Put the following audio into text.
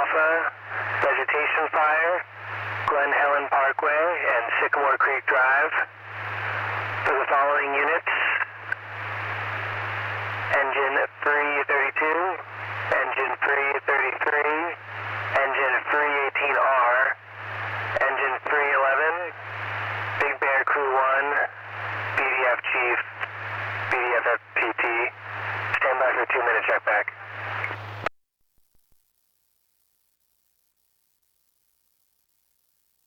Alpha, vegetation fire, Glen Helen Parkway and Sycamore Creek Drive. For the following units, engine 332, engine 333, engine 318R, engine 311, Big Bear Crew 1, BDF Chief, BDF FPT. Stand by for 2 minute check back.